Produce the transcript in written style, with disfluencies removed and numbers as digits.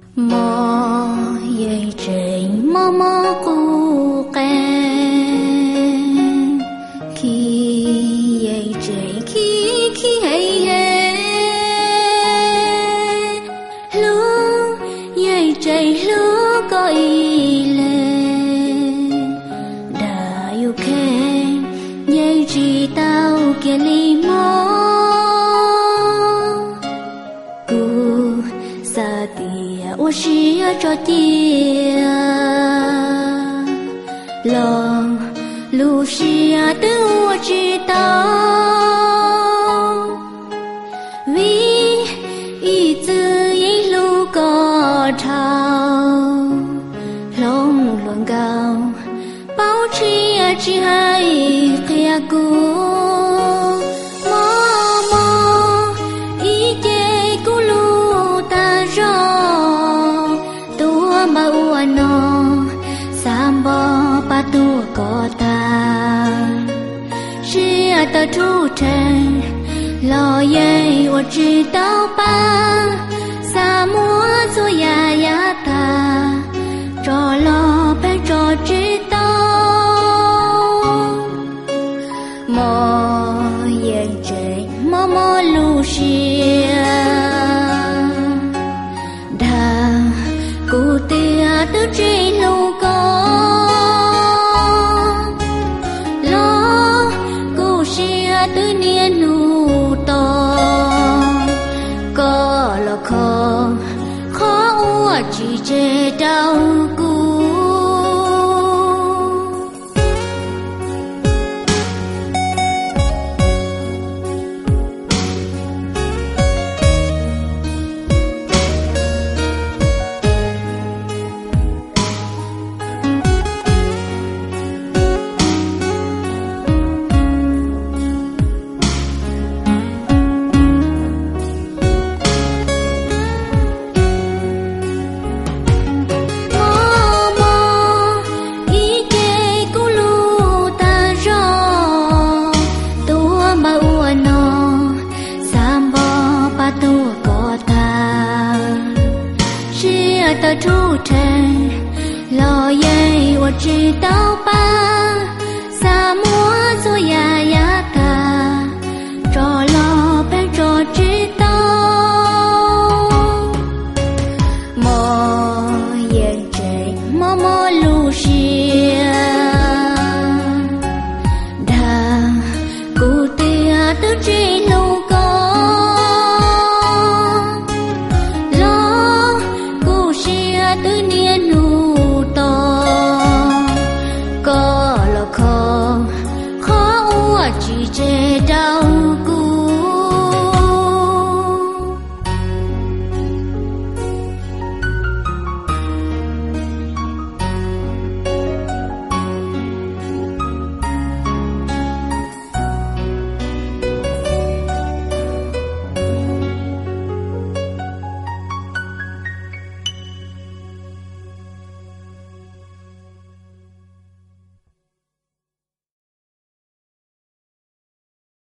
mò dây trên mò mò cu quen khi dây trên khi hay hay lu dây trên lu có ý lệ đã yêu khen dây chỉ tao kia li mò sa tia我需要着dia lòng路需要的我知道vì一直一路高潮lòng luận cao bảo trì chỉ hay kia cô tua có ta chỉ ta thu trần lo dây我知道吧sa mua cho ya ya ta cho lo bé cho知道mò dây trời mò mò lu xia đà cô tia từ trên lâu có tự nhiên nụ to có là khó khó chỉ chế đau cũ ta thu trần lo dây 我知道吧sa mua cho ya ya ta cho lo bé cho 知道mò